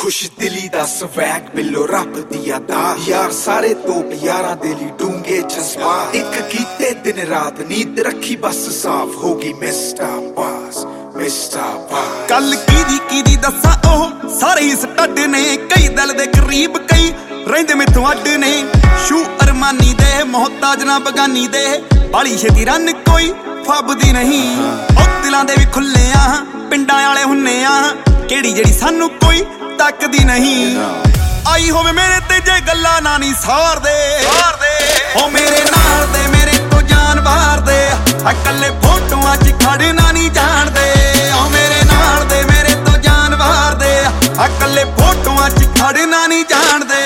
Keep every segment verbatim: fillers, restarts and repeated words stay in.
खुश दिली दा स्वैग बिलो रब दिया दा यार सारे तोप यारां दे लई डूंगे जज्बात एक कीते दिन रात नींद रखी बस साफ होगी मिस्टर बास मिस्टर बास कल कीदी कीदी दस्सां ओह सारे ही स्टड ने कई दिल दे करीब कई रहिंदे मैथों अड्ड ने शू अरमानी दे मोहताज ना बगानी दे बाली छेती रन कोई फबदी नहीं ओ दिलां दे भी खुले आ पिंडां वाले हुन्ने आ केड़ी जेड़ी सानू कोई तकदी नहीं आई होवे मेरे ते जे गल्ला ना नी सार दे ओ मेरे नाल दे मेरे तो जान बाहर दे अकले फोटोआं च खड़ना नी जान दे ओ मेरे नाल दे मेरे तो जान बाहर दे अकले फोटोआं च खड़ना नी जान दे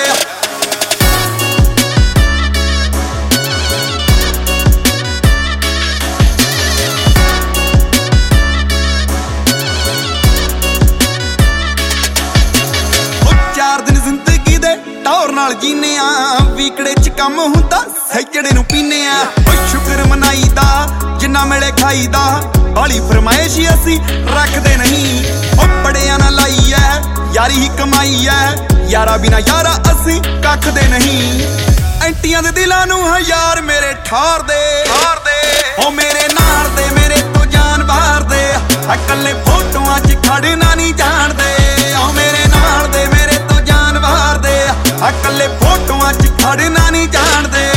टौर नाल जीने आ वीकड़े च कम हुंदा सैजड़े नूं पीने आ ओ शुक्र मनाईदा जिन्ना मिले खाईदा बाली फरमाइश असी रखदे नहीं ओ बड़ियां ना लाई ऐ यारी ही कमाई ऐ यारा बिना यारा असी कखदे नहीं एंटियां दे दिलां नूं यार मेरे ठार दे ओ मेरे नाल दे मेरे तो जान बाहर दे अकले फोटोआं च खड़ना नहीं जान दे ओ मेरे नाल दे मेरे तो जान बाहर दे अकले फोटोआं च खड़ना नहीं जान दे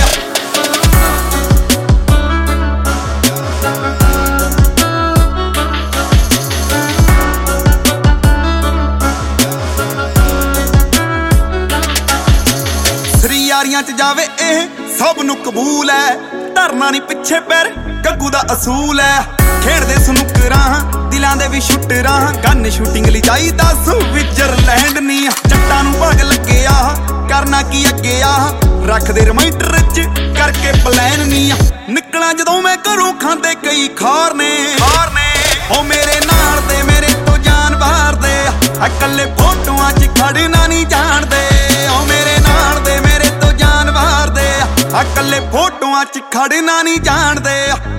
सरी यारियां च जावे एह सब नू कबूल है धरना नहीं पिछे पैर गग्गू दा असूल है खेड़दे सनुकरां दिलां दे भी शूटरां गन शूटिंग लई चाहीदा स्विट्जरलैंड नी जट्टां नू भग लगे आ करना की अगे आ रखदे रिमाइंडर च करके प्लान नी निकलां जदों मैं घरों खांदे कई खार ने ओ मेरे नाल दे मेरे तो जान बाहर दे अकले फोटोआं च खड़ना नी जान दे ओ मेरे नाल दे मेरे तो जान बाहर दे अकले फोटोआं च खड़ना नी जान दे।